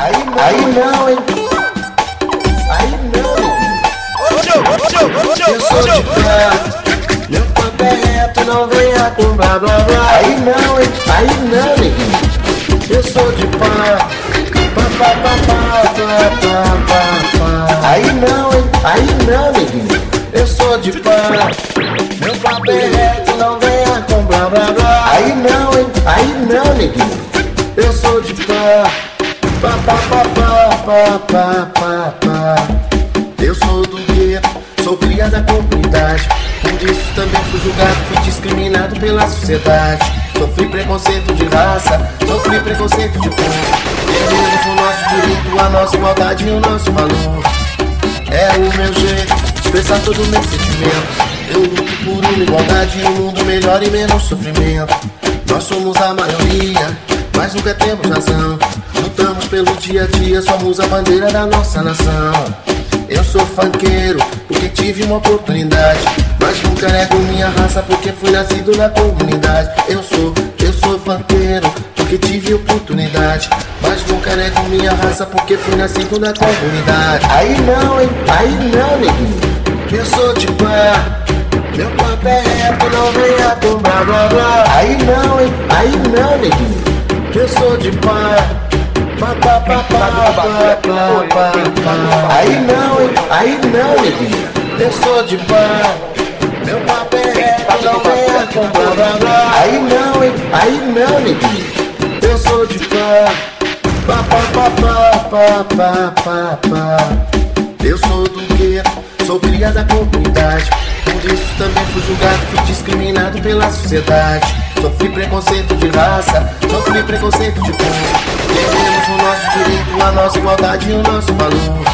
Aí não, hein? Aí não, eu sou de pá, meu papo é reto, não venha com blá blá blá. Aí não, hein? Aí não, neguinho, eu sou de pá, pá pá pá pá pá pá pá pá. Aí não, hein? Aí não, neguinho, eu sou de pá, meu papo é reto, não venha com blá blá blá. Aí não, hein? Aí não, neguinho, eu sou de pá, pá pá pá pá pá pá pá pá. Eu sou do gueto, sou cria da comunidade. Por isso também fui julgado, fui discriminado pela sociedade. Sofri preconceito de raça, sofri preconceito de cor. Queremos o nosso direito, a nossa igualdade e o nosso valor. É o meu jeito de expressar todo o meu sentimento. Eu luto por uma igualdade e um mundo melhor e menos sofrimento. Nós somos a maioria, mas nunca temos razão. Lutamos pelo dia a dia, somos a bandeira da nossa nação. Eu sou funkeiro porque tive uma oportunidade, mas nunca nego minha raça porque fui nascido na comunidade. Eu sou funkeiro porque tive oportunidade, mas nunca nego minha raça porque fui nascido na comunidade. Aí não, hein? Aí não, neguinho, eu sou de pá, meu papo é reto, não venha com blá blá blá. Aí não, hein? Aí não, neguinho, eu sou de pá, pá pá pá pá pá pá pá pá. Aí não, hein? Aí não, neguinho, eu sou de pá, meu papo é reto, não venha com blá blá blá. Aí não, hein? Aí não, neguinho, eu sou de pá, pá pá pá pá pá pá pá. Eu sou do gueto, sou cria da comunidade. Por isso também fui julgado, fui discriminado pela sociedade. Sofri preconceito de raça, sofri preconceito de cor. Queremos o nosso direito, a nossa igualdade e o nosso valor.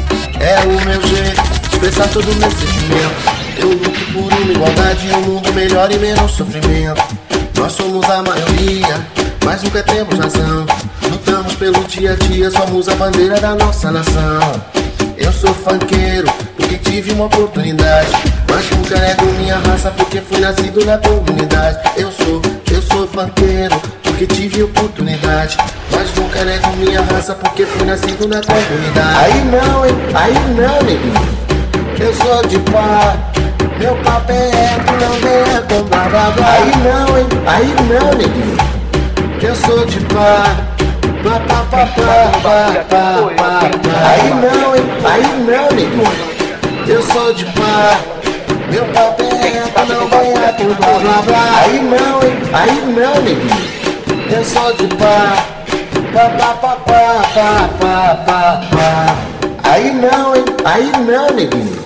É o meu jeito de expressar todo o meu sentimento. Eu luto por uma igualdade e um mundo melhor e menos sofrimento. Nós somos a maioria, mas nunca temos razão. Lutamos pelo dia a dia, somos a bandeira da nossa nação. Eu sou funkeiro porque tive uma oportunidade, mas nunca nego minha raça porque fui nascido na comunidade. Eu sou funkeiro porque tive oportunidade, mas nunca nego minha raça porque fui nascido na comunidade. Aí não, hein? Aí não, neguinho, eu sou de pá, meu papo é reto, não venha com blá blá blá. Aí não, hein? Aí não, neguinho, eu sou de pá, pá pá pá pá pá pá pá. Aí não, hein? Aí não, neguinho, eu sou de pá, meu papo é reto, não venha com blá blá blá. Aí não, hein? Aí não, neguinho, eu sou de pá, pá pá pá pá pá pá pá. Aí não, hein? Aí não, neguinho,